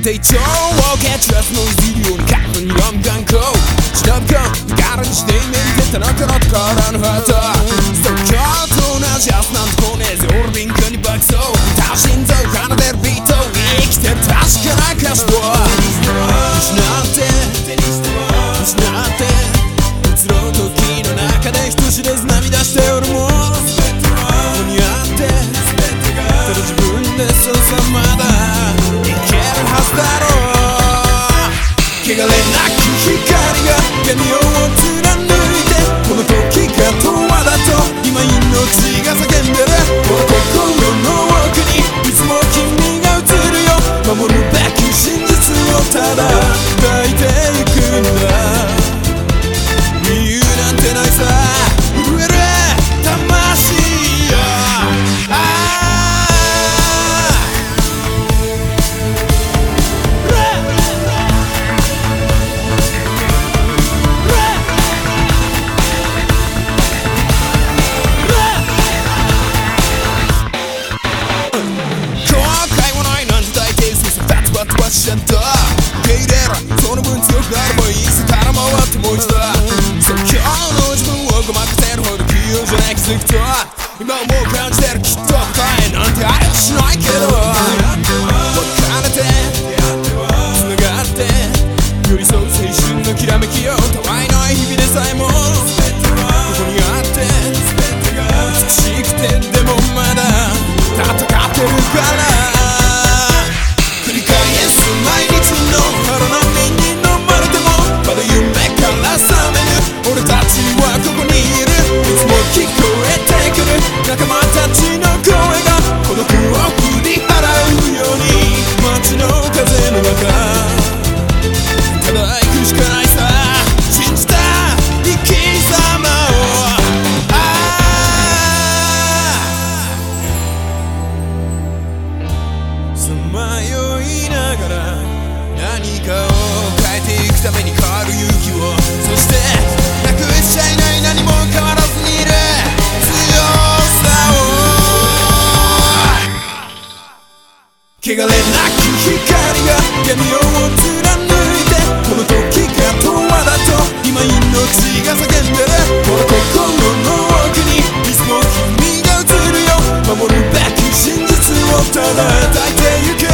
手帳を蹴散らすのをするように過去にロンガンコ忍び込む身軽にして目に出た中の宝のハート即興と同じ明日なんて来ねえぜ俺敏感に爆走他心臓奏でるビート生きてる確かな歌詞を失って移ろう時の中で人知れず涙して俺もここにあってただ自分でそうさまだいけるはずだろう汚れなき光が闇を貫いてこの時が十和だと今命が叫んでるこの心の奥にいつも君が映るよ守るべき真実をただ抱いていくんだ理由なんてないさ震える魂よバッシャンと受け入れろその分強くなればいいさから回ってもう一度そう今日の自分をごまかせるほど器用じゃない気づくと今はもう感じてるきっと答えなんてありはしないけど別れて繋がって寄り添う青春のきらめきよたわいない日々でさえもここにあって美しくてでもまだ戦ってるから毎日の荒波に飲まれてもまだ夢から覚める俺たちはここにいるいつも聞こえてくる仲間たちの声が孤独を振り払うように街の風の中ただ行くしかないさ信じた生き様をさまよいながら何かを変えていくために変わる勇気をそしてなくしちゃいない何も変わらずにいる強さを汚れなき光が闇を貫いてこの時が十和だと今命が叫んでるこの心の奥にいつも君が映るよ守るべき真実をただ抱いてゆく